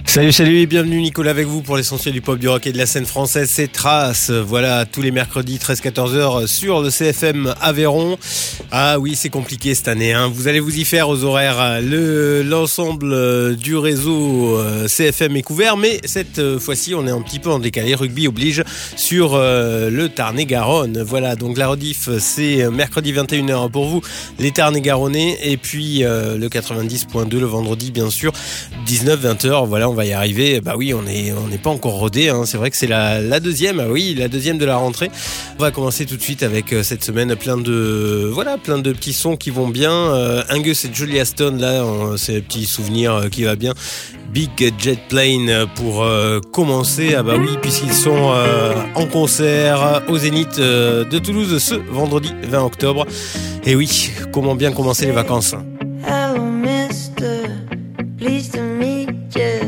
Salut, bienvenue Nicolas avec vous pour l'essentiel du pop, du rock et de la scène française, c'est Trace. Voilà, tous les mercredis 13-14h sur le CFM Aveyron. Ah oui, c'est compliqué cette année, hein. Vous allez vous y faire aux horaires. L'ensemble du réseau CFM est couvert, mais cette fois-ci, on est un petit peu en décalé. Rugby oblige sur le Tarn-et-Garonne. Voilà, donc la rediff, c'est mercredi 21h pour vous, les Tarn-et-Garonnais. Et puis le 90.2 le vendredi, bien sûr, 19-20h. Voilà, on va y arriver. Bah oui, on n'est pas encore rodé, hein. C'est vrai que c'est la deuxième. Ah oui, la deuxième de la rentrée. On va commencer tout de suite avec cette semaine plein de petits sons qui vont bien. Angus et Julia Stone, là, c'est un petit souvenir qui va bien. Big Jet Plane pour commencer. Ah bah oui, puisqu'ils sont en concert au Zénith de Toulouse ce vendredi 20 octobre. Et oui, comment bien commencer les vacances. Hello, mister, pleased to meet you.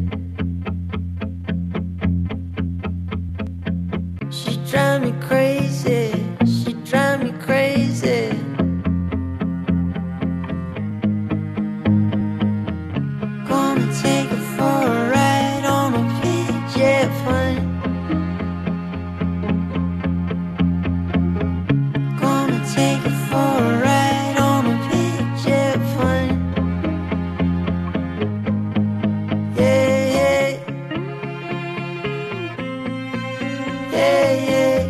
She drive me crazy, she drive me crazy. Gonna take her for a ride on a big jet plane. Gonna take her for a ride on a big jet plane. Yeah, yeah, yeah, yeah.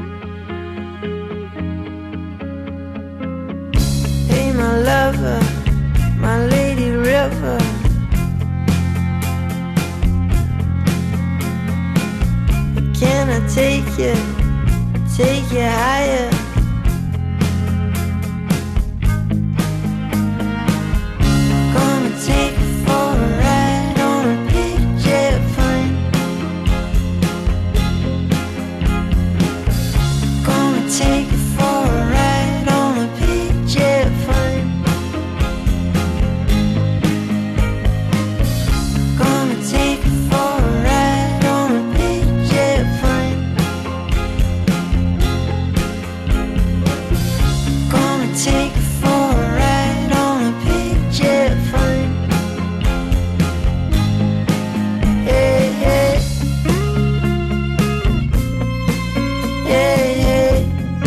Hey, my lover, my lady river. Can I take you higher? Gonna take you for a ride on a big jet plane. Gonna take you for a ride on a big jet plane. Gonna take you for a ride on a big jet plane. Gonna take you for a ride on a big jet plane. Yeah, yeah. Yeah, yeah.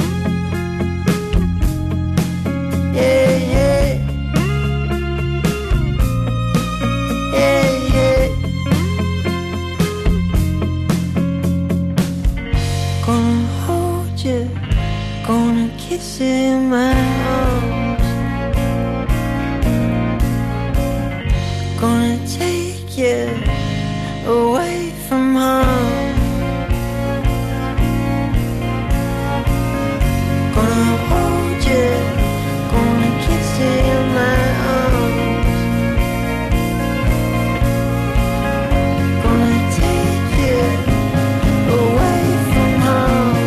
Yeah, yeah. Yeah, yeah. Gonna hold you, gonna kiss you in my arms. Gonna take you away from home. Gonna hold you, gonna kiss you in my arms. Gonna take you away from home.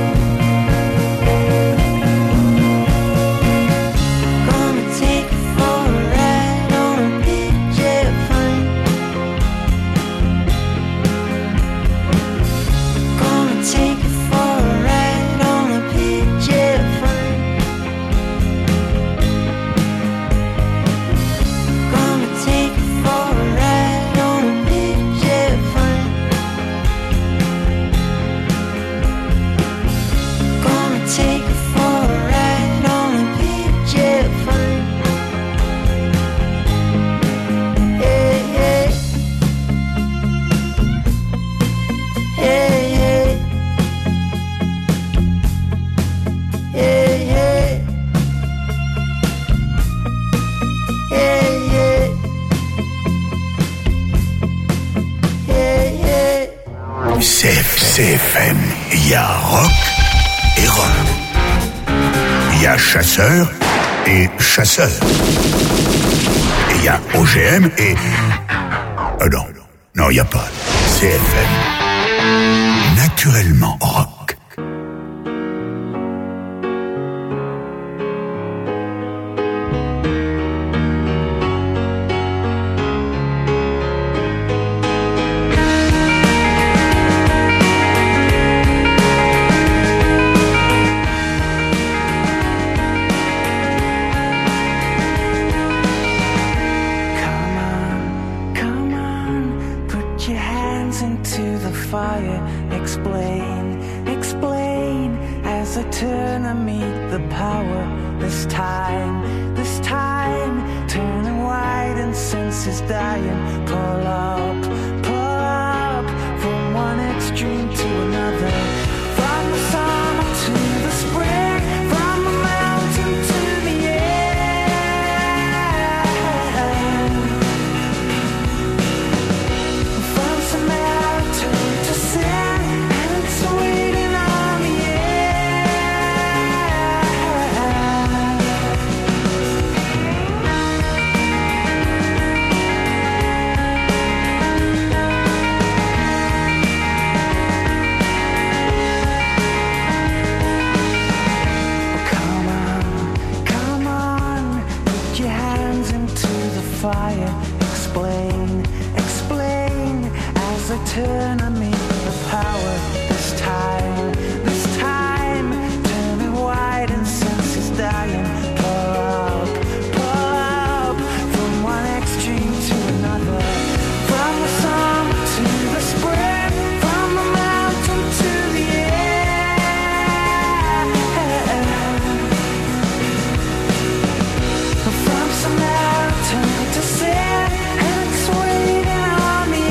Gonna take you for a ride on a big jet plane. Gonna take you for a ride on a big jet plane. Gonna take you for a ride on a big jet plane. Gonna take you for a ride on a big jet plane. Yeah, yeah. Yeah, yeah. Yeah, yeah. Yeah, yeah. Yeah, yeah. CFM, il y a rock et rock. Il y a chasseur et chasseur. Et il y a OGM et... non, il n'y a pas. CFM. Naturellement rock. Come on, put turn and meet the power. This time, turning white and senses dying. Pull up, from one extreme to another. From the summer to the spring, from the mountain to the air. From Samaritan to sin, and it's waiting on the fire, explain as I turn and meet the power. This time, turning white and senses dying. Pull up, from one extreme to another. From the summer to the spring, from the mountain to the air. From Samaritan to sin, and it's waiting on the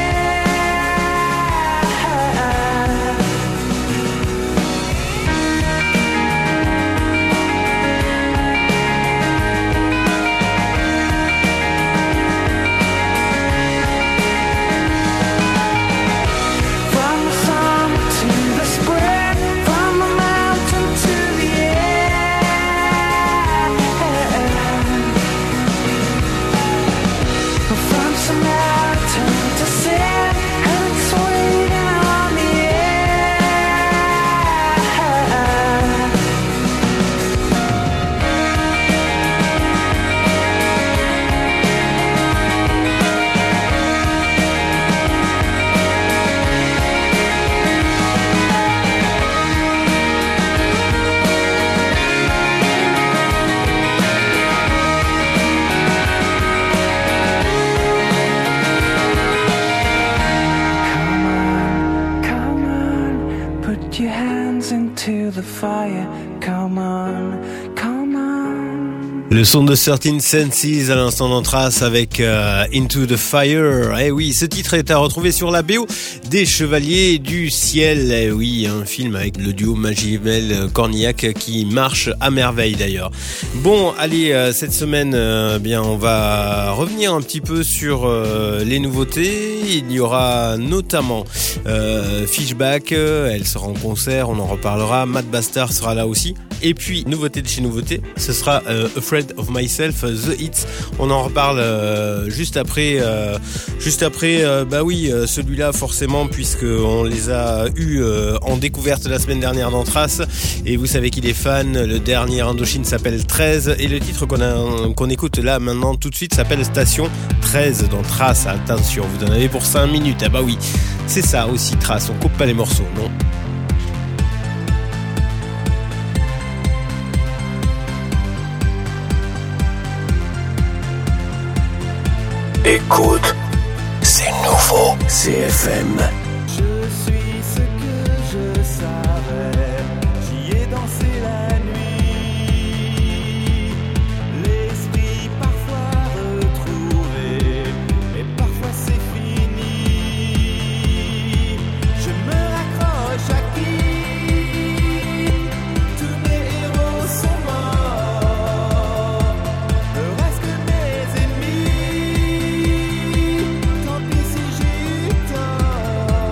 From the summer to the spring, from the mountain to the air. From Samaritan to sin, and it's waiting on the Come on, put your hands into the fire. Come on. Le son de 13 Senses à l'instant d'Anthrax avec Into the Fire. Eh oui, ce titre est à retrouver sur la BO des Chevaliers du Ciel. Eh oui, un film avec le duo Magimel-Cornillac qui marche à merveille d'ailleurs. Bon, allez, cette semaine, bien, on va revenir un petit peu sur les nouveautés. Il y aura notamment Fishback, elle sera en concert, on en reparlera. Matt Bastard sera là aussi. Et puis, nouveauté de chez nouveauté, ce sera Afraid of Myself, The Hits. On en reparle juste après. Bah oui, celui-là forcément, puisque on les a eus en découverte la semaine dernière d'Anthrax. Et vous savez qu'il est fan. Le dernier Indochine s'appelle 13 et le titre qu'on écoute là maintenant tout de suite s'appelle Station 13 d'Anthrax. Attention, vous en avez pour 5 minutes. Ah bah oui, c'est ça aussi Trace. On coupe pas les morceaux, non? Écoute, c'est nouveau, CFM. Je suis ce que je savais, j'y ai dansé la nuit. L'esprit parfois retrouvé, mais parfois c'est fini. Je me raccroche à qui? Tous mes héros sont morts, ne reste que mes ennemis. Tant pis si j'ai eu tort.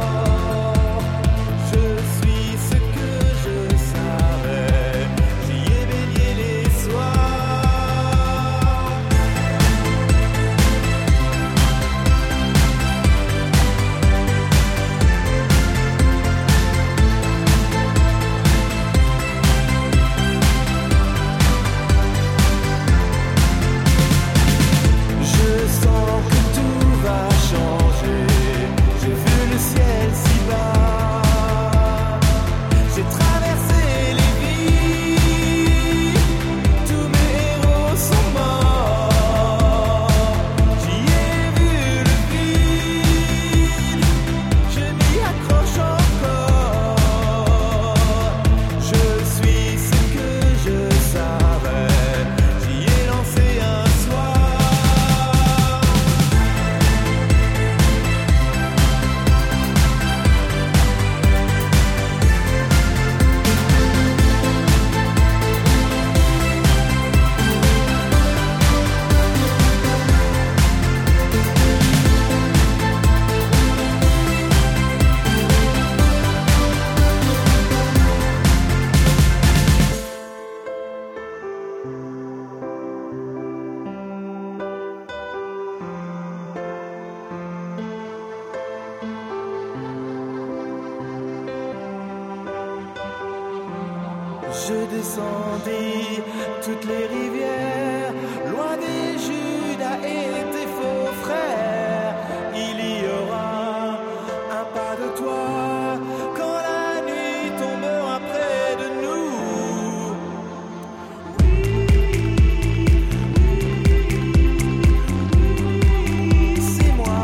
Je descendis toutes les rivières, loin des Judas et tes faux frères. Il y aura un pas de toi quand la nuit tombera près de nous. Oui, c'est moi.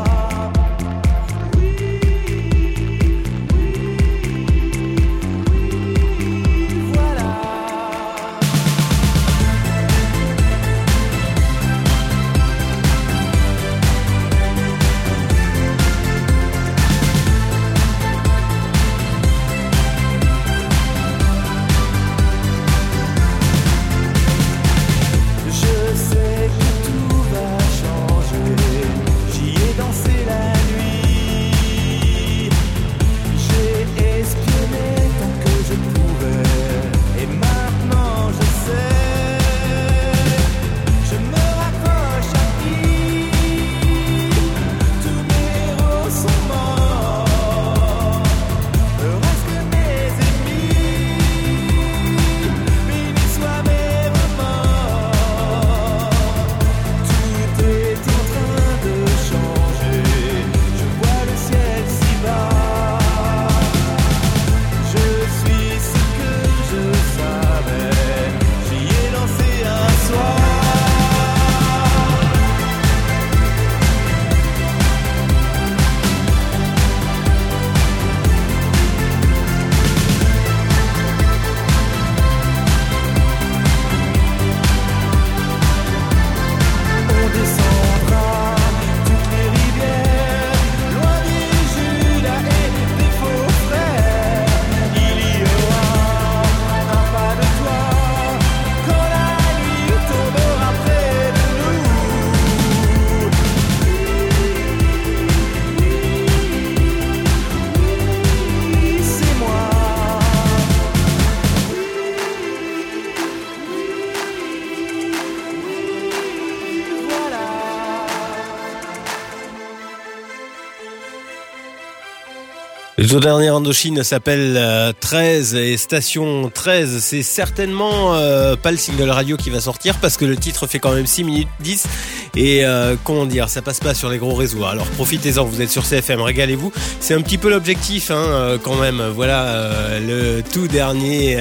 Le tout dernier Indochine s'appelle 13 et Station 13. C'est certainement pas le single radio qui va sortir parce que le titre fait quand même 6 minutes 10 et comment dire, ça passe pas sur les gros réseaux. Alors profitez-en, vous êtes sur CFM, régalez-vous. C'est un petit peu l'objectif quand même. Voilà le tout dernier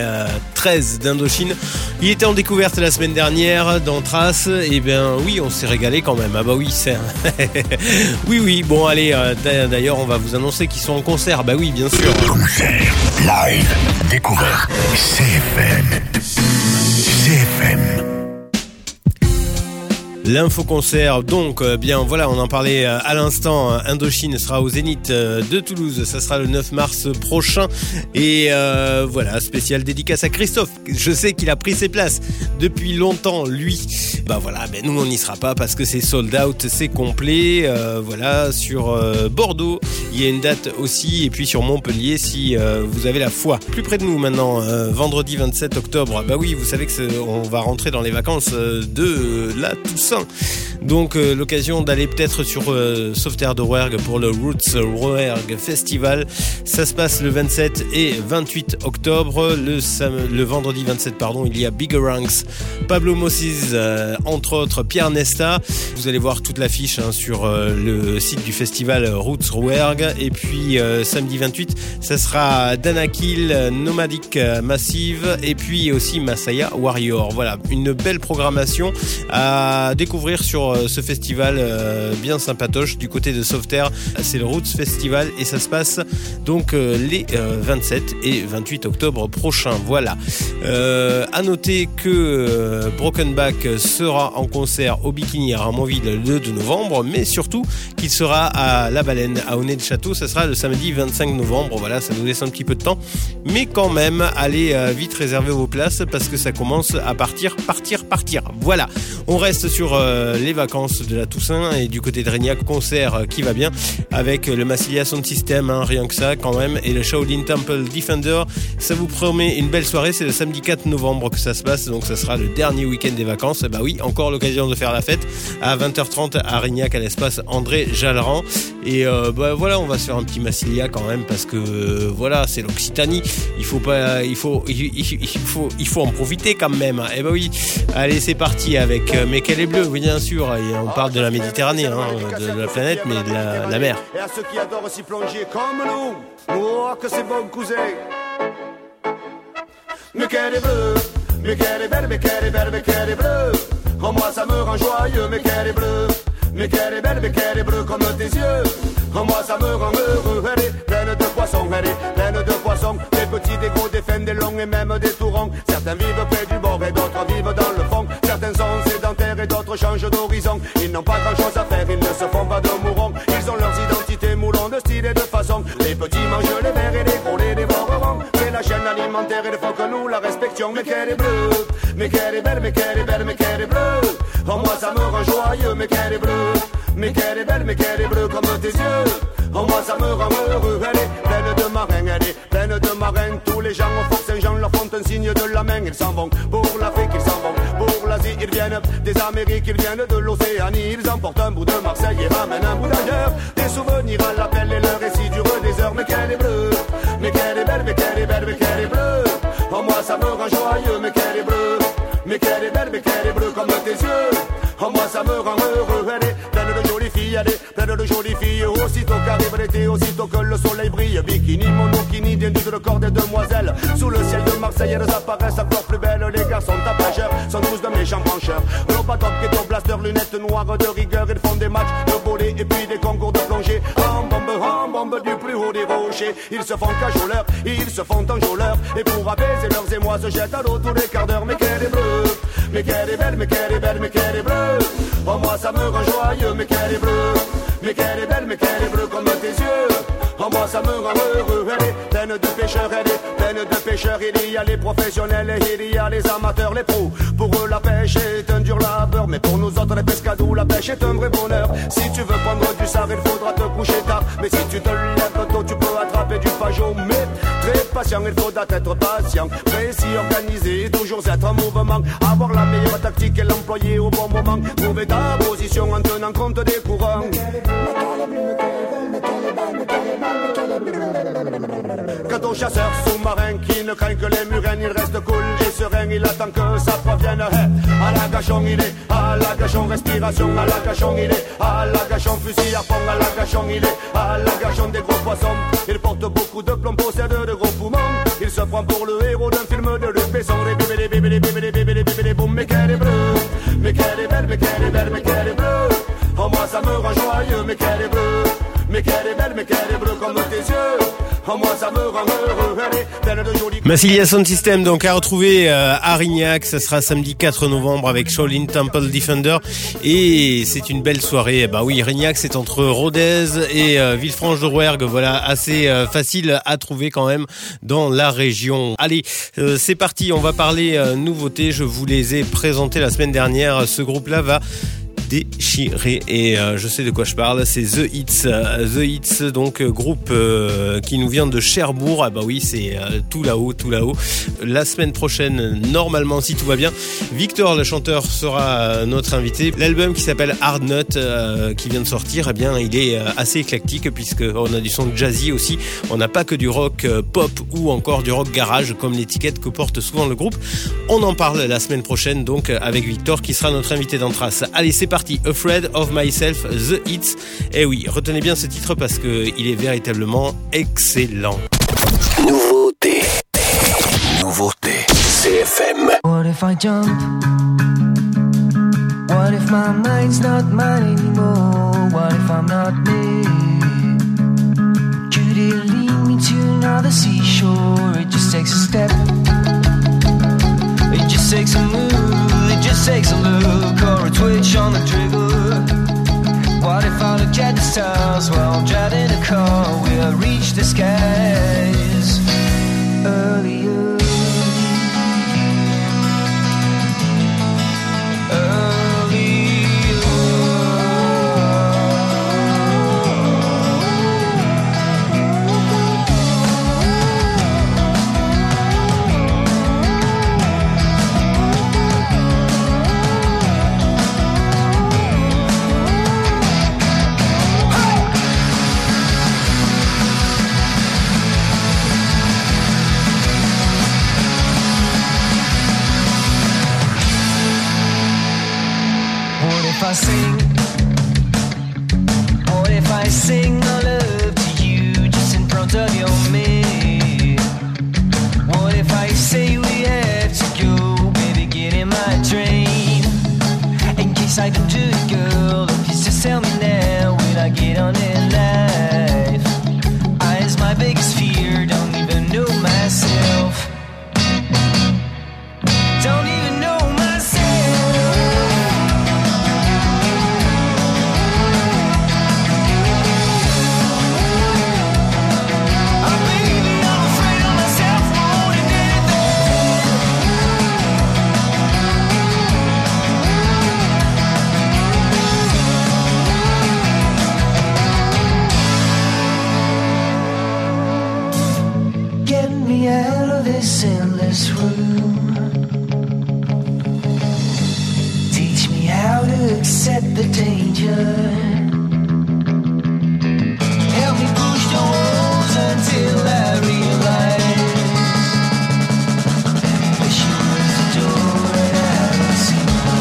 13 d'Indochine. Il était en découverte la semaine dernière dans Trace. Et bien oui, on s'est régalé quand même. Ah bah oui, c'est oui. Bon allez, d'ailleurs on va vous annoncer qu'ils sont en concert. Bah oui, bien sûr. Concert, live, découverte, CFM. L'info-concert, donc bien voilà, on en parlait à l'instant. Indochine sera au Zénith de Toulouse, ça sera le 9 mars prochain. Et voilà, spécial dédicace à Christophe. Je sais qu'il a pris ses places depuis longtemps, lui. Bah voilà, mais nous on n'y sera pas parce que c'est sold out, c'est complet. Voilà, sur Bordeaux, il y a une date aussi. Et puis sur Montpellier, si vous avez la foi. Plus près de nous maintenant, vendredi 27 octobre. Bah oui, vous savez que on va rentrer dans les vacances de la Toussaint. Donc l'occasion d'aller peut-être sur Sauveterre de Rouergue pour le Roots Rouergue Festival. Ça se passe le 27 et 28 octobre. Le vendredi 27, il y a Bigger Ranks, Pablo Moses, entre autres Pierre Nesta. Vous allez voir toute l'affiche sur le site du festival Roots Rouergue. Et puis samedi 28, ça sera Danakil, Nomadic Massive et puis aussi Masaya Warrior. Voilà, une belle programmation à découvrir sur ce festival bien sympatoche du côté de Sauveterre. C'est le Roots Festival et ça se passe donc les 27 et 28 octobre prochains. Voilà. À noter que Broken Back sera en concert au Bikini à Ramonville le 2 novembre, mais surtout qu'il sera à La Baleine à Aunay-le-Château. Ça sera le samedi 25 novembre. Voilà, ça nous laisse un petit peu de temps, mais quand même, allez vite réserver vos places parce que ça commence à partir. Voilà. On reste sur les vacances de la Toussaint et du côté de Régnac, concert qui va bien avec le Massilia Sound System, rien que ça quand même, et le Shaolin Temple Defender. Ça vous promet une belle soirée. C'est le samedi 4 novembre que ça se passe, donc ça sera le dernier week-end des vacances. Bah oui, encore l'occasion de faire la fête à 20h30 à Régnac à l'espace André Jalleran. Et voilà, on va se faire un petit Massilia quand même parce que voilà, c'est l'Occitanie. Il faut en profiter quand même. Et oui. Allez, c'est parti avec Mais qu'elle est bleue, oui, bien sûr. Et on parle de la Méditerranée, de la planète, mais de la mer. Et à ceux qui adorent s'y plonger comme nous, oh que c'est bon cousin. Mais qu'elle est bleue, mais qu'elle est belle, mais qu'elle est belle, mais qu'elle est bleue. Oh moi ça me rend joyeux, mais qu'elle est bleue. Mais qu'elle est belle, mais qu'elle est bleue comme tes yeux. Oh moi ça me rend heureux. Elle est pleine de poissons, elle est pleine de poissons. Des petits, des gros, des fins, des longs et même des tourons. Certains vivent près du bord et d'autres vivent dans le fond. Certains sont sédentaires et d'autres changent d'horizon. Ils n'ont pas grand chose à faire, ils ne se font pas de mourons. Ils ont leurs identités moulants de style et de façon. Les petits mangent les vers et les gros les dévoreront. C'est la chaîne alimentaire et il faut que nous la respections. Mais qu'elle est bleue, mais qu'elle est belle, mais qu'elle est belle, mais qu'elle est bleue. Oh moi ça me rend joyeux, mais qu'elle est bleue. Mais qu'elle est belle, mais qu'elle est bleue comme tes yeux. Oh moi ça me rend heureux. Elle est pleine de marins, elle est pleine de marins. Tous les gens au Fort Saint-Jean leur font un signe de la main. Ils s'en vont pour l'Afrique, ils s'en vont pour l'Asie. Ils viennent des Amériques, ils viennent de l'Océanie. Ils emportent un bout de Marseille et ramènent un bout d'ailleurs. Des souvenirs à l'appel et le récit durent des heures. Mais qu'elle est bleue, mais qu'elle est belle, mais qu'elle est belle, mais qu'elle est bleue. Oh moi ça me rend joyeux, mais qu'elle est bleue. Mais qu'elle est belle, mais qu'elle est bleue comme tes yeux. Oh moi ça me rend heureux. Elle est pleine de jolies filles, elle est pleine de jolies filles. Aussitôt qu'arrive l'été, aussitôt que le soleil brille. Bikini, monokini, d'indique le corps des demoiselles. Sous le ciel de Marseille, elles apparaissent encore plus belles. Les garçons tapageurs sont tous de méchants brancheurs. Globadop, ghetto blaster, lunettes noires de rigueur. Ils font des matchs de volley et puis des concours de plongée. En bombe du plus haut des rochers. Ils se font cajoleurs, ils se font enjôleurs. Et pour apaiser leurs émois, se jettent à l'eau tous les quarts d'heure. Mais qu'elle est bleue, mais qu'elle est belle, mais qu'elle est belle, mais qu'elle est bleue. Oh moi ça me rend joyeux, mais qu'elle est bleue. Mais qu'elle est belle, mais qu'elle est bleue comme tes yeux. Oh moi ça me rend heureux. Elle est pleine de pêcheurs, elle est pleine de pêcheurs. Il y a les professionnels et il y a les amateurs, les pros. Pour eux la pêche est un dur labeur, mais pour nous autres les pescados la pêche est un vrai bonheur. Si tu veux prendre du sard il faudra te coucher tard. Mais si tu te lèves tôt tu peux attraper du pajot. Mais très patient, il faudra être patient, précis, organisé, toujours être en mouvement. Avoir la meilleure tactique et l'employer au bon moment. Trouver ta position en tenant compte des courants. Quant aux chasseurs sous-marins qui ne craignent que les murènes, il reste cool et serein, il attend que ça provienne. À la gâchon il est, à la gâchon respiration, à la gâchon il est, à la gâchon fusil à fond, à la gâchon il est, à la gâchon des gros poissons. Il porte beaucoup de plomb, possède de gros poumons. Il se prend pour le héros d'un film de Luc Besson. Mais qu'elle est bleue, mais qu'elle est belle, mais qu'elle est belle, mais qu'elle est bleue. Oh moi ça me rend joyeux, mais qu'elle est bleue. Mais qu'elle est belle, mais qu'elle est bleue comme tes yeux. Oh moi ça me rend heureux. Elle est pleine de jolies. Massilia Sound System donc à retrouver à Rignac. Ça sera samedi 4 novembre avec Shaolin Temple Defender. Et c'est une belle soirée. Bah oui, Rignac c'est entre Rodez et Villefranche-de-Rouergue. Voilà, assez facile à trouver quand même dans la région. Allez, c'est parti. On va parler nouveautés. Je vous les ai présentées la semaine dernière. Ce groupe-là va déchiré et je sais de quoi je parle, c'est The Hits, donc groupe qui nous vient de Cherbourg. Ah bah oui, c'est tout là-haut. La semaine prochaine, normalement, si tout va bien, Victor le chanteur sera notre invité. L'album qui s'appelle Hard Nut qui vient de sortir, eh bien il est assez éclectique puisque on a du son jazzy aussi. On n'a pas que du rock pop ou encore du rock garage comme l'étiquette que porte souvent le groupe. On en parle la semaine prochaine donc avec Victor qui sera notre invité d'Antras. Allez, c'est parti. Afraid of Myself, The Hits. Et oui, retenez bien ce titre parce que il est véritablement excellent. Nouveauté, CFM. What if I jump? What if my mind's not mine anymore? What if I'm not me? Could it lead me to another seashore? It just takes a step. It just takes a move. It just takes a look or a twitch on the trigger. What if I look at the stars while I'm driving a car? We'll reach the skies earlier. if I sing? What if I sing my love to you just in front of your mirror? What if I say we have to go, baby, get in my train? In case I don't do it, girl, please just tell me now, will I get on in life? Is my biggest fear, don't even know myself. Don't even know myself. Oh baby, I'm afraid of myself more than anything. Get me out of this endless room. Teach me how to accept the danger. Help me push the walls until I realize that she was the door and I don't see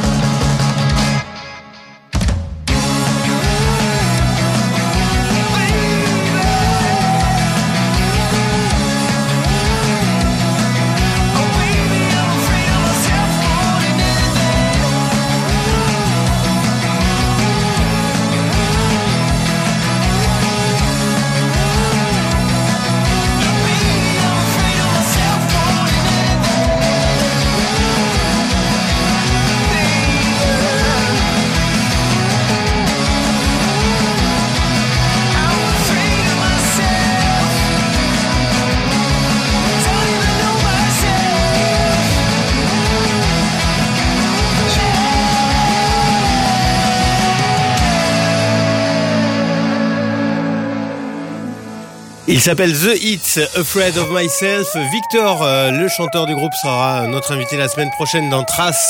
Il s'appelle The Hits, Afraid of Myself. Victor, le chanteur du groupe, sera notre invité la semaine prochaine dans Trace.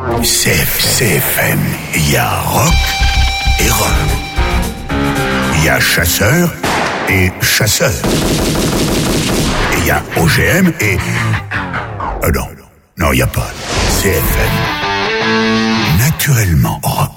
CFM, il y a rock et rock. Il y a chasseur et chasseur. Et il y a OGM et... non, il n'y a pas. CFM, naturellement rock.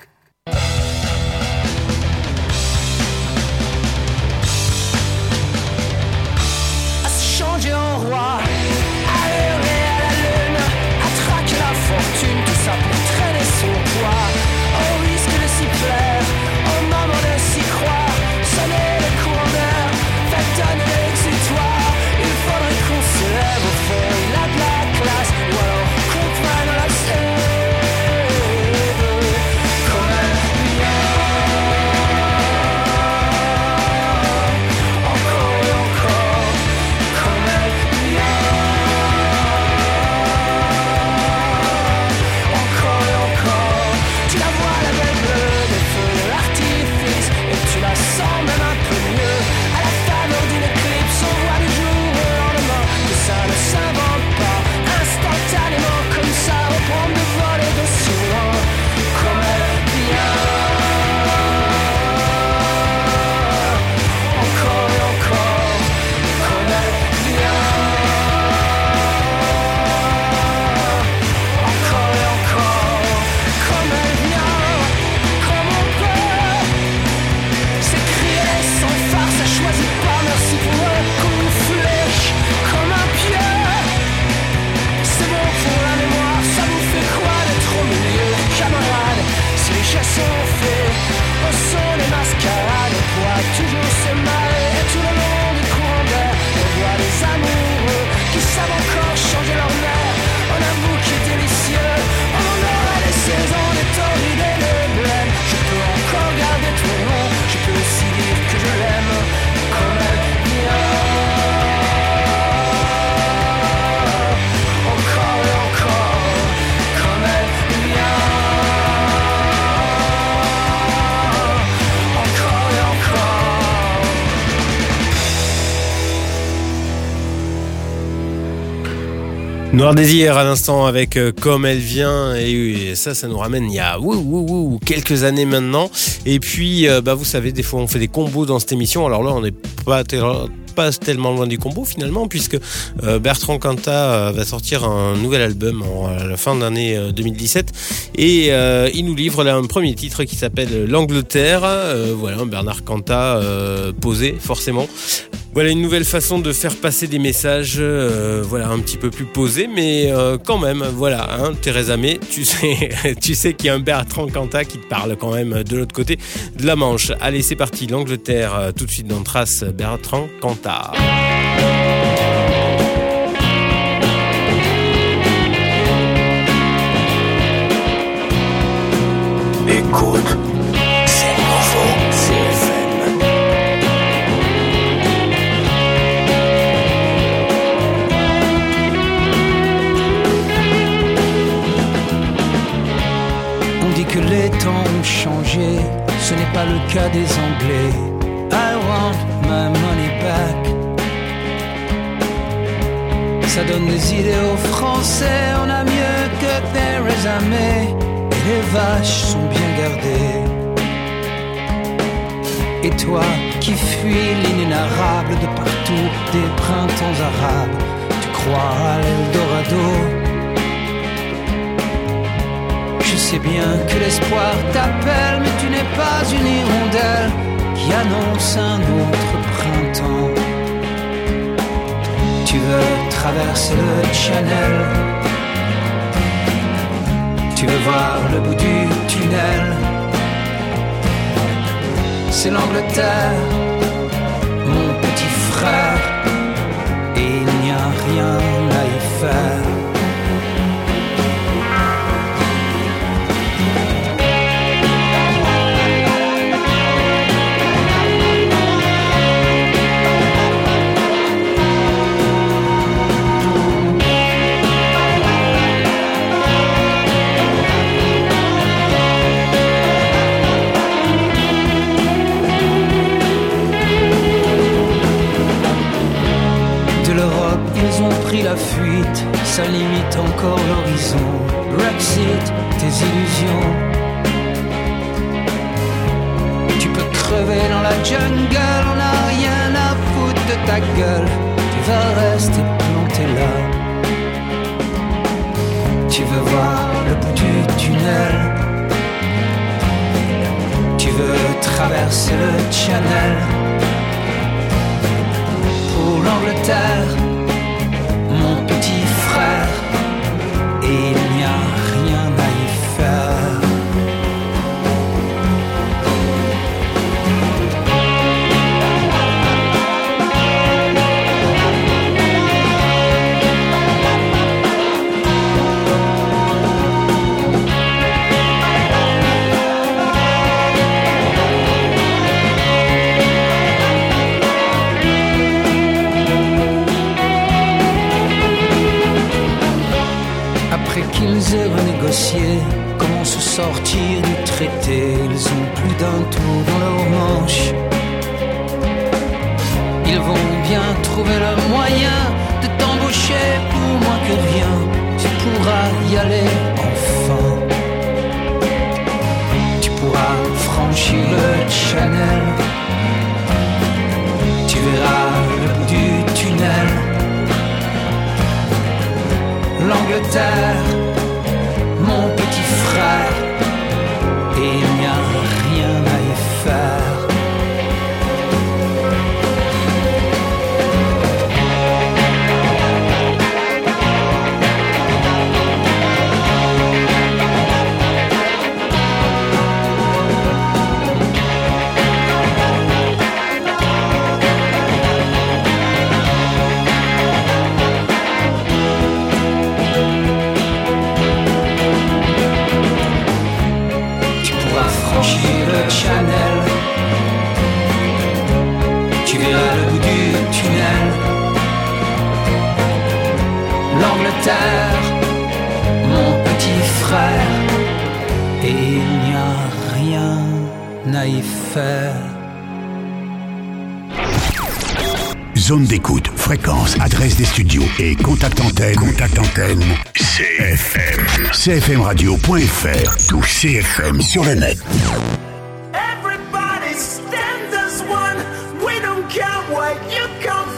Noir Désir à l'instant avec Comme elle vient, et ça nous ramène il y a quelques années maintenant. Et puis vous savez, des fois on fait des combos dans cette émission, alors là on n'est pas pas tellement loin du combo finalement, puisque Bertrand Cantat va sortir un nouvel album à la fin d'année 2017 et il nous livre là un premier titre qui s'appelle L'Angleterre. Voilà, Bernard Cantat posé forcément. Voilà une nouvelle façon de faire passer des messages, voilà un petit peu plus posé, mais quand même, voilà, hein, Theresa May, tu sais qu'il y a un Bertrand Cantat qui te parle quand même de l'autre côté de la Manche. Allez, c'est parti, l'Angleterre, tout de suite dans Trace, Bertrand Cantat. Écoute, c'est nouveau CFM. On dit que les temps ont changé, ce n'est pas le cas des Anglais. I want my money back. Ça donne des idées aux Français, on a mieux que Theresa May. Et les vaches sont bien gardées. Et toi qui fuis l'inénarrable de partout, des printemps arabes, tu crois à l'Eldorado. Je sais bien que l'espoir t'appelle, mais tu n'es pas une hirondelle qui annonce un autre printemps. Tu veux traverser le Channel, tu veux voir le bout du tunnel. C'est l'Angleterre, mon petit frère, et il n'y a rien à y faire. Ils ont pris la fuite, ça limite encore l'horizon. Brexit, tes illusions. Tu peux crever dans la jungle, on n'a rien à foutre de ta gueule. Tu vas rester planté là. Tu veux voir le bout du tunnel, tu veux traverser le Channel. Pour l'Angleterre, mon petit frère, et il n'y a rien à y faire. Qu'ils aient renégocié comment se sortir du traité. Ils ont plus d'un tour dans leur manche. Ils vont bien trouver le moyen de t'embaucher pour moins que rien. Tu pourras y aller enfin. Tu pourras franchir le Channel. Tu verras le bout du tunnel. L'Angleterre, mon petit frère, et il n'y a rien à y faire. Channel, tu verras le bout du tunnel. L'Angleterre, mon petit frère, et il n'y a rien à y faire. Zone d'écoute, fréquence, adresse des studios et contact antenne. CFM. CFMradio.fr. Tout CFM sur le net. Everybody stand as one. We don't care where you come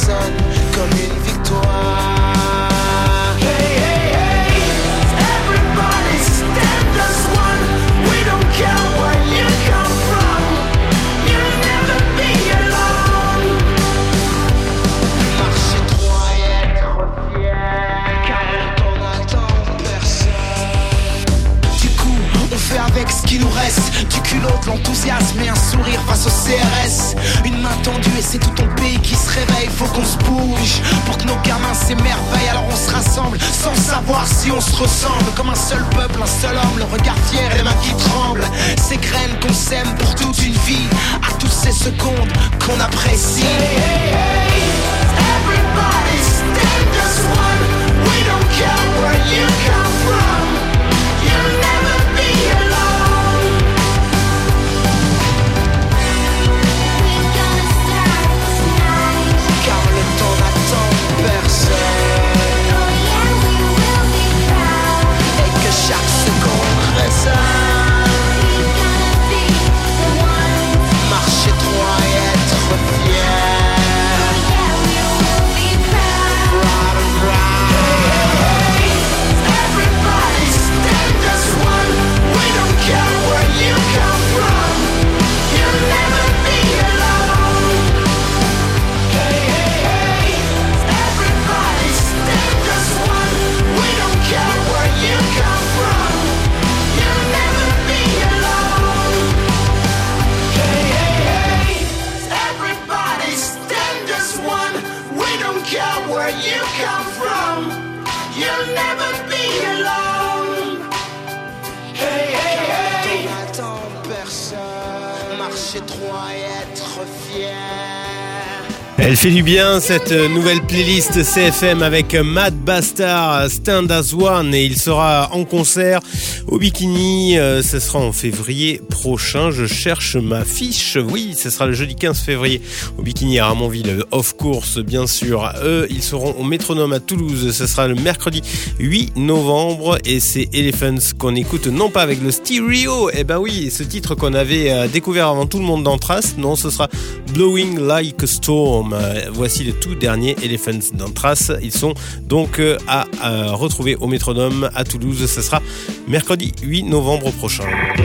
personne comme une victoire. Hey, hey, hey, everybody stand as one. We don't care where you come from. You'll never be alone. Marcher droit et être fier, car on n'attend personne. Du coup, on fait avec ce qui nous reste. Du culot, de l'enthousiasme et un sourire face au CRS. Une main tendue et c'est tout ton pays qui se réveille. Faut qu'on se bouge pour que nos gamins s'émerveillent. Alors on se rassemble sans savoir si on se ressemble. Comme un seul peuple, un seul homme, le regard fier et les mains qui tremblent. Ces graines qu'on sème pour toute une vie, à toutes ces secondes qu'on apprécie. Hey, hey, hey, everybody stand as one. We don't care where you come from. You'll never be alone. We're gonna start tonight. Car le temps n'attend personne. Oh yeah, we will be proud. Et que chaque seconde résonne. We're gonna be the ones. Marcher droit et être fier. Yeah, we will be proud. Proud and proud. Everybody stand as one. We don't care where you come from. You'll never be alone. Hey, hey, hey, everybody stand as one. We don't care where you come from. You'll never be alone. Hey, hey, hey, everybody stand as one. We don't care where you come from. You'll never be alone. Hey, hey, hey. On n'attend personne. Marcher droit et être fier. Elle fait du bien cette nouvelle playlist CFM avec Matt Bastard, Stand as One, et il sera en concert au Bikini, ce sera en février prochain. Je cherche ma fiche, oui, ce sera le jeudi 15 février au Bikini à Ramonville, off course bien sûr. Eux, ils seront au Métronome à Toulouse, ce sera le mercredi 8 novembre et c'est Elephants qu'on écoute, non pas avec le stéréo, eh ben oui, ce titre qu'on avait découvert avant tout le monde dans Trace, non, ce sera Blowing Like a Storm. Voici le tout dernier Elephants dans Trace. Ils sont donc à retrouver au Métronome à Toulouse. Ce sera mercredi 8 novembre prochain.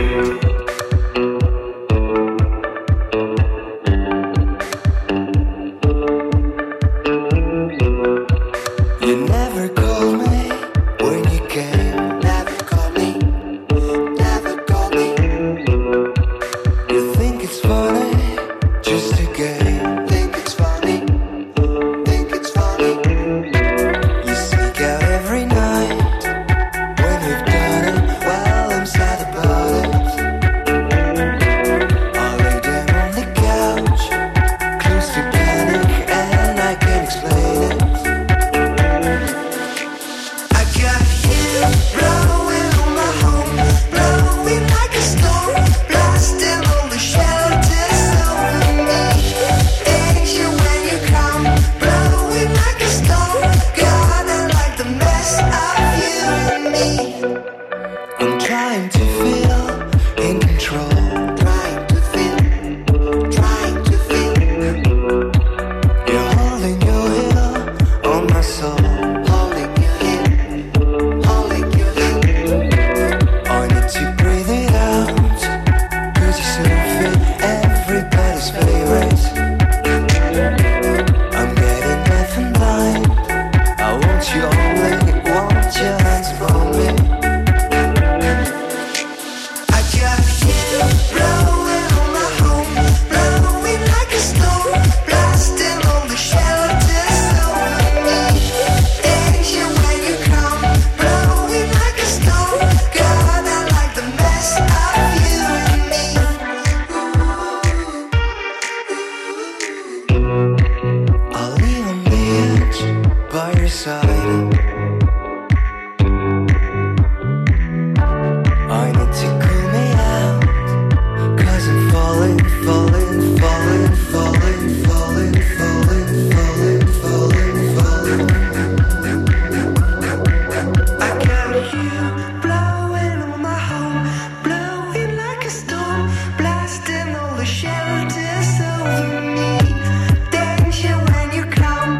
You never called me when you came. Never called me. Never called me. You think it's funny, just a game. Think it's funny. Think it's funny. You sneak out every night when we've done it. While I'm sad about it. I lay down on the couch, close to panic, and I can't explain it. I got you blowing on my home, blowing like a storm, blasting all the shelters over me. Danger when you come, blowing like a storm. God, I like the mess of you and me. I'm trying to feel in control, trying to feel, trying to feel. You're holding your heel on my soul, holding your heel, holding your heel. I need to breathe it out, 'cause you soon fit everybody's favorite. I'm getting deaf and blind. I want you only, want your hands for me. I got you blowing on my home, blowing like a storm, blasting all the shelters over me. Danger when you come, blowing like a storm. God, I like the mess of you and me. I'll leave on the edge by your side. I need to cool me out, 'cause I'm falling, falling, falling, falling, falling, falling, falling, falling, falling. I got you blowing on my home, blowing like a storm, blasting all the shelters over me. Danger when you come,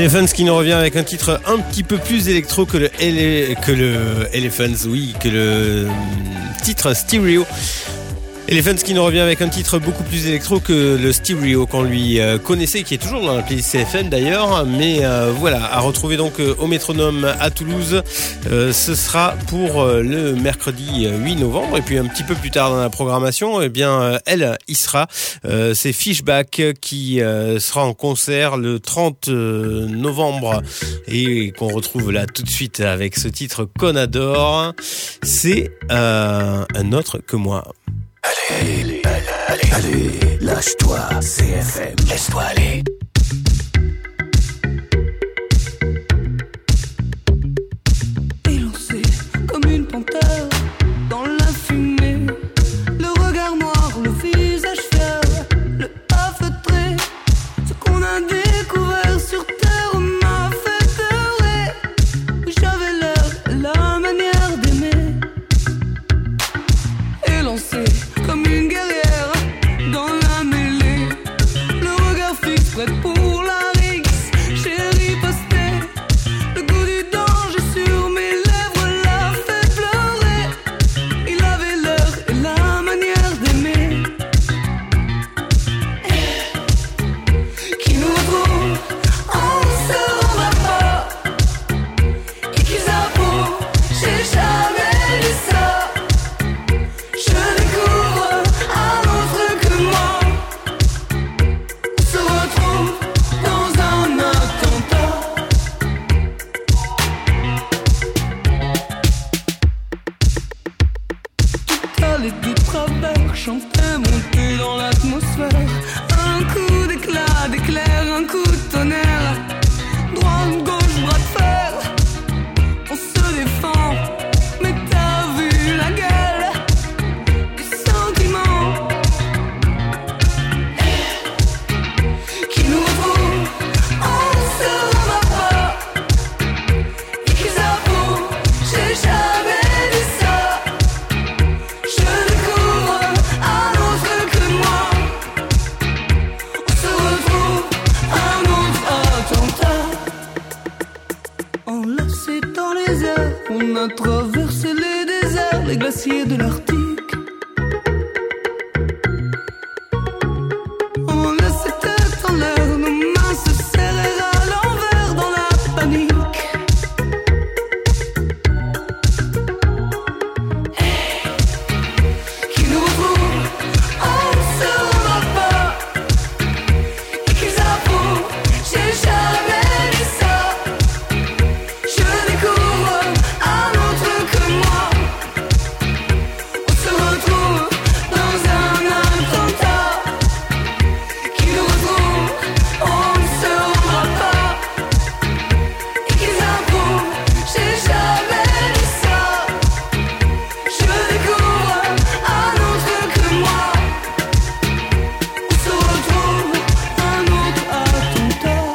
Elephants qui nous revient avec un titre un petit peu plus électro que le Elephants, oui, que le titre Stereo. Elephants qui nous revient avec un titre beaucoup plus électro que le Stereo qu'on lui connaissait, qui est toujours dans la playlist CFM d'ailleurs, mais voilà, à retrouver donc au Métronome à Toulouse. Ce sera pour le mercredi 8 novembre, et puis un petit peu plus tard dans la programmation, eh bien elle y sera. C'est Fishback qui sera en concert le 30 novembre et qu'on retrouve là tout de suite avec ce titre qu'on adore. C'est un autre que moi. Allez, lâche-toi, CFM, laisse-toi aller. Élancé comme une panthère dans la fumée, le regard noir, le visage fier, le pas feutré. Ce qu'on a découvert sur terre m'a fait pleurer. J'avais l'air, la manière d'aimer. Élancé comme une guerrière dans la mêlée, le regard fixe prêt pour la rixe, chérie postée. Le goût du danger sur mes lèvres l'a fait pleurer. Il avait l'air et la manière d'aimer. Qui nous retrouve, on ne se rendra pas. Et qui s'apprend, j'ai jamais dit ça. Je découvre un autre que moi. On se retrouve dans un attentat. Tout allait de travers, chantait, montait dans l'atmosphère. Un coup d'éclat, d'éclair, un coup de tonnerre. Droite, gauche, bras de fer. On se défend, mais t'as vu la gueule du sentiment qui nous retrouve, on ne se rendra pas. Et qui s'apprend, j'ai jamais dit ça. Je découvre un autre que moi. On se retrouve, un autre attentat. Enlacés dans les airs, on a traversé les déserts, les glaciers de l'Arctique. On laissait tête en l'air, nos mains se serrèrent à l'envers dans la panique. Qui nous retrouve, on ne se rendra pas. Et qui s'apprend, j'ai jamais dit ça. Je découvre un autre que moi. On se retrouve dans un attentat. Qui nous retrouve, on ne se rendra pas. Et qui s'apprend, j'ai jamais dit ça. Je découvre un autre que moi. On se retrouve un autre attentat.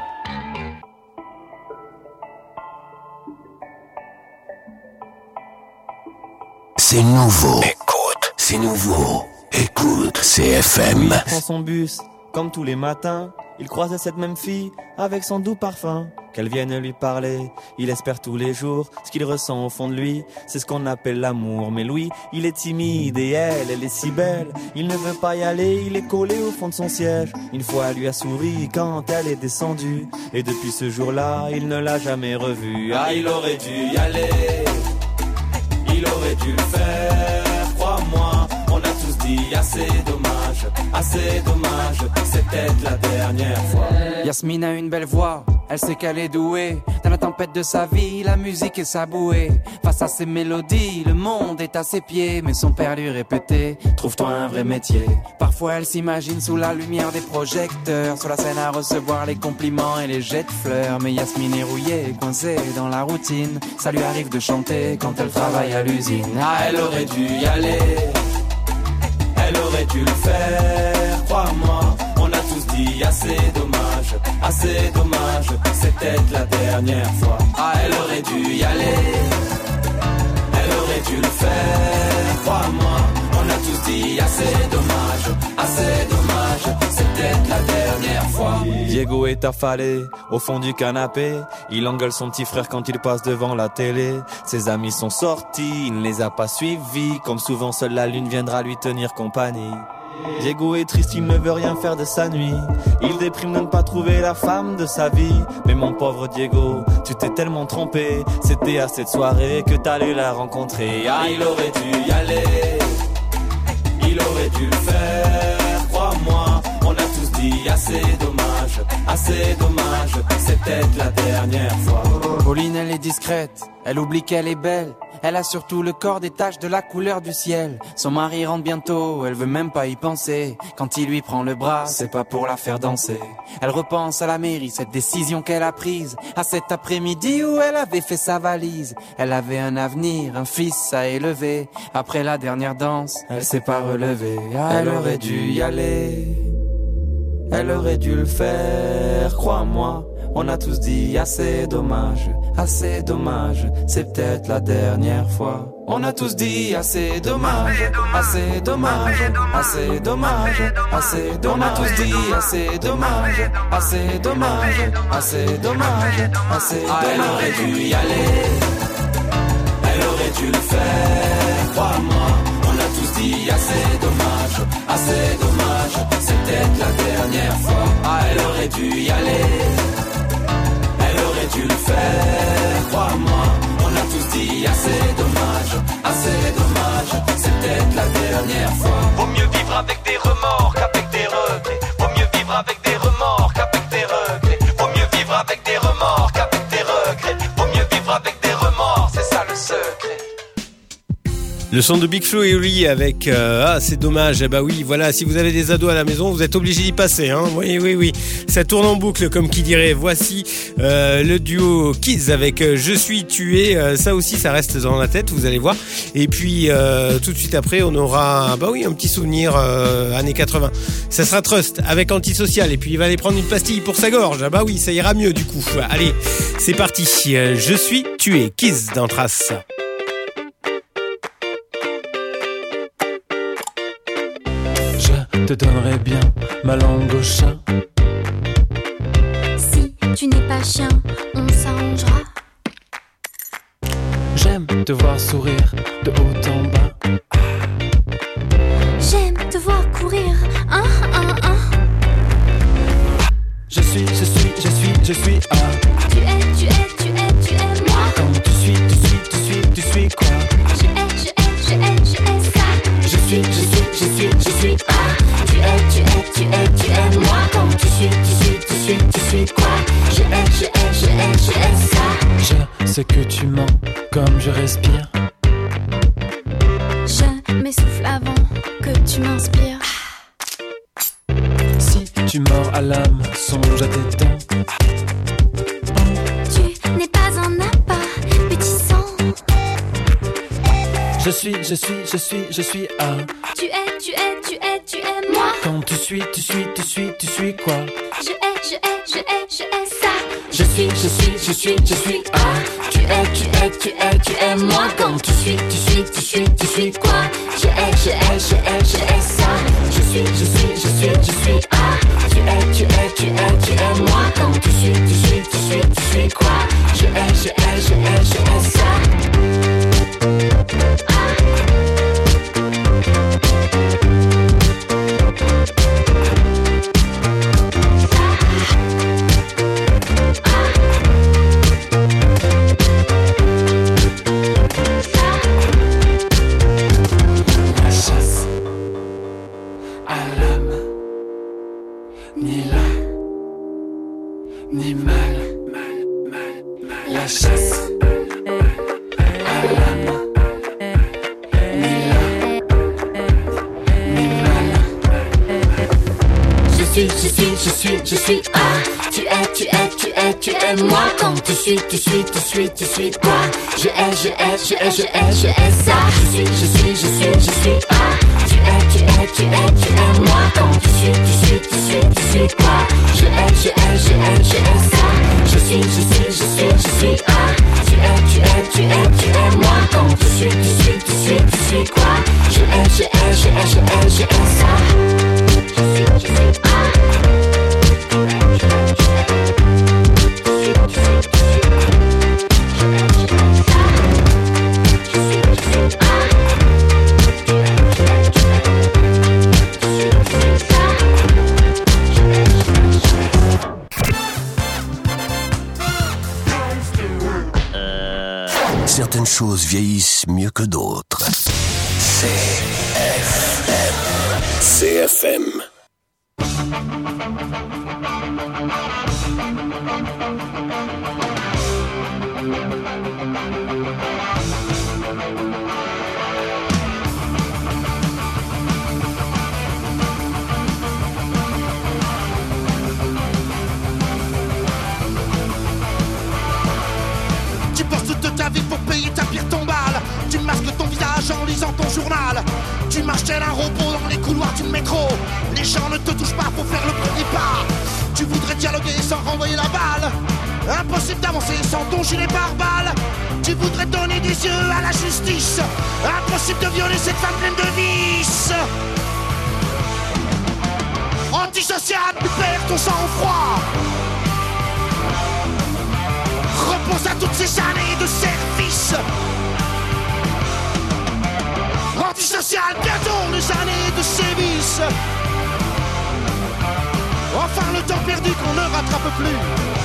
C'est nouveau. Écoute, c'est nouveau. Écoute, CFM. Il prend son bus, comme tous les matins. Il croise cette même fille, avec son doux parfum. Qu'elle vienne lui parler, il espère tous les jours. Ce qu'il ressent au fond de lui, c'est ce qu'on appelle l'amour. Mais lui, il est timide et elle est si belle. Il ne veut pas y aller, il est collé au fond de son siège. Une fois, elle lui a souri quand elle est descendue. Et depuis ce jour-là, il ne l'a jamais revue. Ah, il aurait dû y aller. Il aurait dû le faire, crois-moi. On a tous dit assez dommage, c'était la dernière fois. Yasmine a une belle voix, elle sait qu'elle est douée. Dans la tempête de sa vie, la musique est sa bouée. Face à ses mélodies, le monde est à ses pieds. Mais son père lui répétait, trouve-toi un vrai métier. Parfois elle s'imagine sous la lumière des projecteurs, sur la scène à recevoir les compliments et les jets de fleurs. Mais Yasmine est rouillée, coincée dans la routine. Ça lui arrive de chanter quand elle travaille à l'usine. Ah, Elle aurait dû y aller, elle aurait dû le faire, crois-moi. On a tous dit assez dommage, c'était la dernière fois. Ah, elle aurait dû y aller, elle aurait dû le faire, crois-moi. On a tous dit assez dommage, c'était peut-être la dernière fois. Diego est affalé au fond du canapé. Il engueule son petit frère quand il passe devant la télé. Ses amis sont sortis, il ne les a pas suivis. Comme souvent, seule la lune viendra lui tenir compagnie. Diego est triste, il ne veut rien faire de sa nuit. Il déprime de ne pas trouver la femme de sa vie. Mais mon pauvre Diego, tu t'es tellement trompé. C'était à cette soirée que t'allais la rencontrer. Ah, il aurait dû y aller, il aurait dû le faire, crois-moi. On a tous dit assez dommage, c'est peut-être la dernière fois. Pauline, elle est discrète, elle oublie qu'elle est belle. Elle a surtout le corps des taches de la couleur du ciel. Son mari rentre bientôt, elle veut même pas y penser. Quand il lui prend le bras, c'est pas pour la faire danser. Elle repense à la mairie, cette décision qu'elle a prise. À cet après-midi où elle avait fait sa valise. Elle avait un avenir, un fils à élever. Après la dernière danse, elle s'est pas relevée. Elle aurait dû y aller, elle aurait dû le faire, crois-moi. On a tous dit assez dommage, c'est peut-être la dernière fois. On a tous dit assez dommage, assez dommage, assez dommage, assez dommage. On a tous dit assez dommage, assez dommage, assez dommage, assez dommage. Elle aurait dû y aller, elle aurait dû le faire, crois-moi. On a tous dit assez dommage, c'est peut-être la dernière fois. Ah, elle aurait dû y aller, elle aurait dû le faire, crois-moi. On a tous dit assez dommage, c'est peut-être la dernière fois. Vaut mieux vivre avec des remords qu'avec des regrets. Vaut mieux vivre avec des remords qu'avec des regrets. Vaut mieux vivre avec des remords qu'avec des regrets. Vaut mieux vivre avec des remords, c'est ça le secret. Le son de Big Flo et Oli avec ah c'est dommage. Eh bah oui, voilà, si vous avez des ados à la maison, vous êtes obligés d'y passer, hein. Oui, ça tourne en boucle comme qui dirait. Voici le duo Kids avec Je suis tué. Ça aussi, ça reste dans la tête, vous allez voir. Et puis tout de suite après, on aura un petit souvenir années 80. Ça sera Trust avec Antisocial. Et puis il va aller prendre une pastille pour sa gorge. Ah bah oui, ça ira mieux du coup. Allez, c'est parti. Je suis tué. Kids dans Trace. Je te donnerai bien ma langue au chat. Si tu n'es pas chien, on s'arrangera. J'aime te voir sourire de haut en bas. J'aime te voir courir, Je suis ah. Tu es moi. Quand tu suis quoi? Je hais ça. Je suis ah. Tu es moi. Quand tu suis quoi? Je hais ça. Je sais que tu mens comme je respire. Je m'essouffle avant que tu m'inspires. Si tu mords à l'âme, songe à tes dents. Tu n'es pas un appât pétissant. Je suis ah. Tu es moi. Quand tu suis quoi? Je hais ça. Je suis ah. Tu es moi. Quand tu suis quoi? Je hais ça. Je suis ah. Tu es moi. Quand tu suis quoi? Je hais ça. La chasse à l'âme, ni là, ni mal. La chasse à l'âme, ni là, ni mal. Je suis ah. Tu es moi. Quand tu suis quoi? Je hais ça. Je suis ah. Tu es moi. Quand tu suis quoi? Je hais ça. Je suis ah. Tu es moi. Quand tu suis quoi? Je hais ça. Je suis ah. Certaines choses vieillissent mieux que d'autres. CFM. Tu passes toute ta vie pour payer ta pire tombale. Tu masques ton visage en lisant ton journal. Tu marches tel un robot dans les couloirs du métro. Les gens ne te touchent pas pour faire le premier pas. Tu voudrais dialoguer sans renvoyer la balle. Impossible d'avancer sans ton gilet pare-balles. Tu voudrais donner des yeux à la justice. Impossible de violer cette femme pleine de vices. Antisocial, tu perds ton sang-froid. Repense à toutes ces années de service. Antisocial, bientôt les années de sévices. Enfin le temps perdu qu'on ne rattrape plus.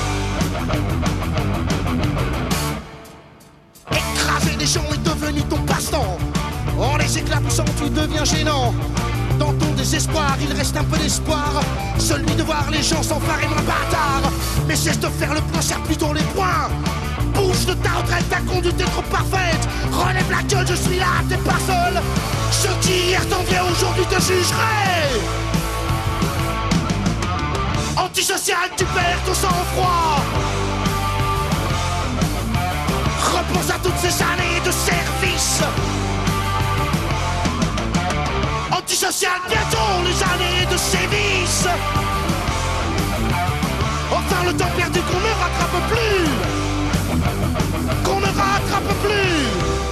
Écraser les gens est devenu ton passe-temps. En les éclaboussant tu deviens gênant. Dans ton désespoir il reste un peu d'espoir. Celui de voir les gens s'emparer moins bâtard. Mais cesse de faire le point, serre plutôt les poings. Bouge de ta retraite, ta conduite est trop parfaite. Relève la gueule, je suis là, t'es pas seul. Ceux qui hier t'enviaient aujourd'hui te jugeraient. Antisocial, tu perds ton sang-froid. Repense à toutes ces années de service. Antisocial, bientôt les années de sévices. Enfin le temps perdu qu'on ne rattrape plus. Qu'on ne rattrape plus.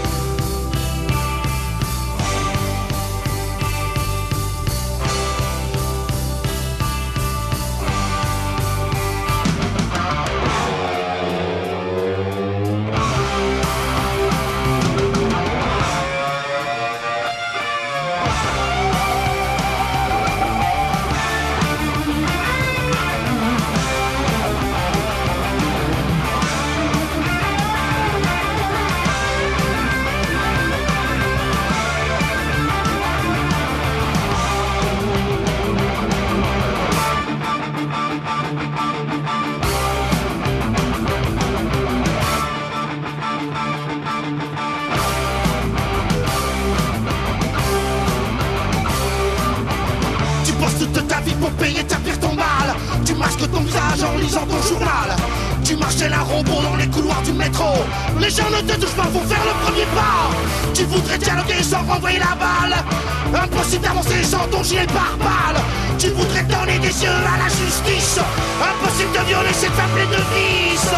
Pour payer ta pire ton mal. Tu masques ton visage en lisant ton journal. Tu marches tel un robot dans les couloirs du métro. Les gens ne te touchent pas pour faire le premier pas. Tu voudrais dialoguer sans renvoyer la balle. Impossible d'avancer sans ton gilet pare-balles. Tu voudrais donner des yeux à la justice. Impossible de violer cette femme pleine de vices.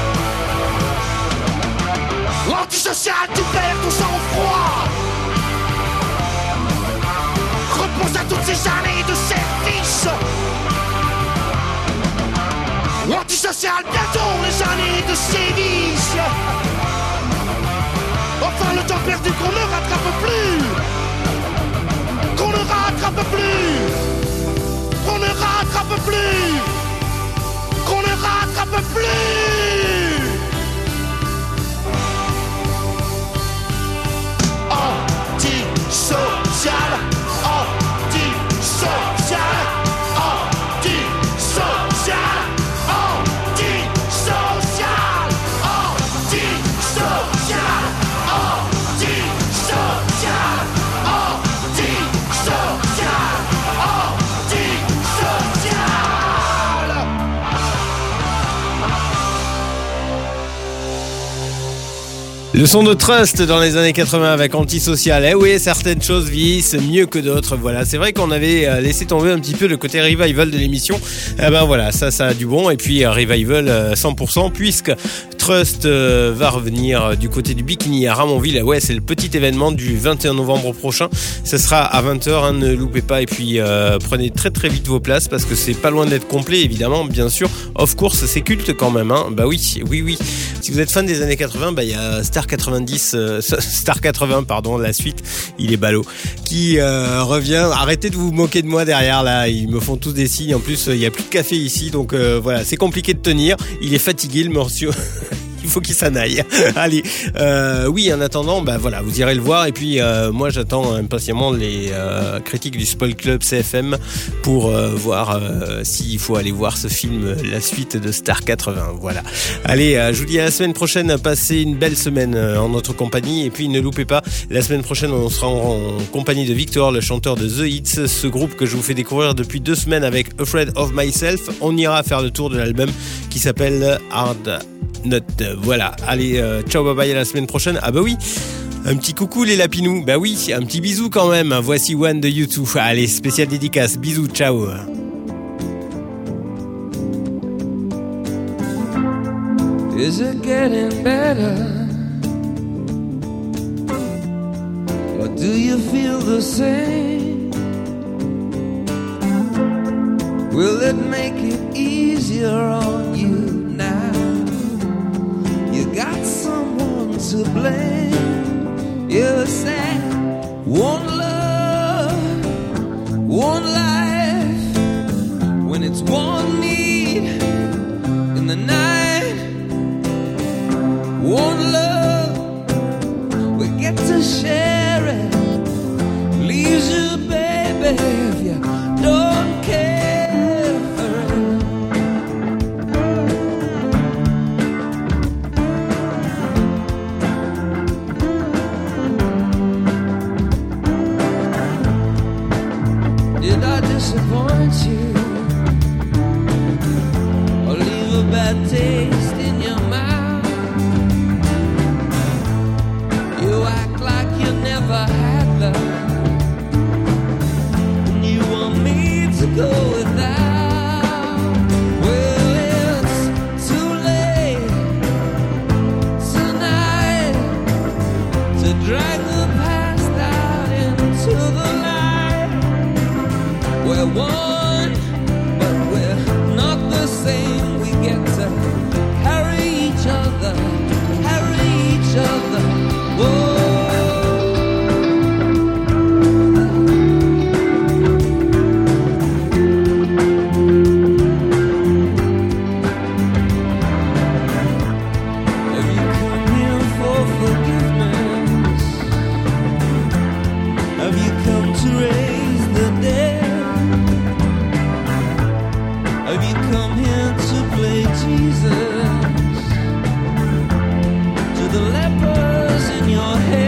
Antisocial, tu perds ton sang-froid. Repense à toutes ces années de service. Antisocial, bientôt les années de sévices. Enfin le temps perdu qu'on ne rattrape plus. Qu'on ne rattrape plus. Qu'on ne rattrape plus. Qu'on ne rattrape plus. Antisocial. Antisocial, antisocial, antisocial, antisocial, antisocial, antisocial, antisocial. Le son de Trust dans les années 80 avec Antisocial. Eh oui, certaines choses vieillissent mieux que d'autres. Voilà, c'est vrai qu'on avait laissé tomber un petit peu le côté revival de l'émission. Eh ben voilà, ça a du bon. Et puis revival 100% puisque Trust va revenir du côté du Bikini à Ramonville. Ouais, c'est le petit événement du 21 novembre prochain. Ça sera à 20h, hein, ne loupez pas. Et puis prenez très très vite vos places parce que c'est pas loin d'être complet, évidemment, bien sûr. Of course, c'est culte quand même, hein. Bah oui. Si vous êtes fan des années 80, bah il y a Star 80, pardon, la suite, il est ballot, qui revient. Arrêtez de vous moquer de moi derrière là, ils me font tous des signes. En plus, il y a plus de café ici, donc voilà, c'est compliqué de tenir. Il est fatigué, le monsieur. il faut qu'il s'en aille. Allez, oui, en attendant, bah voilà, vous irez le voir. Et puis, moi, j'attends impatiemment les critiques du Spoil Club CFM pour voir s'il faut aller voir ce film, la suite de Star 80. Voilà. Allez, je vous dis à la semaine prochaine. Passez une belle semaine en notre compagnie. Et puis, ne loupez pas, la semaine prochaine, on sera en compagnie de Victor, le chanteur de The Hits, ce groupe que je vous fais découvrir depuis 2 semaines avec Afraid of Myself. On ira faire le tour de l'album qui s'appelle Hard Note. Voilà. Allez, ciao, bye bye, à la semaine prochaine. Ah bah oui, un petit coucou les lapinous. Bah oui, un petit bisou quand même. Voici One de U2. Allez, spécial dédicace. Bisous, ciao. Is it getting better? Or do you feel the same? Will it make it easier on you now? You got someone to blame. You said one love, one life. When it's one need in the night, one love, we get to share it. Leaves you, baby, if you don't care for it. Did I disappoint you or leave a bad taste in your mouth? You act like you never had love, and you want me to go without. Well, it's too late tonight to drag the past out into the light. We're one, but we're not the same. We get to carry each other, carry each other. Whoa. Have you come here for forgiveness? Have you come to raise the dead? Have you come here to play Jesus to the lepers in your head?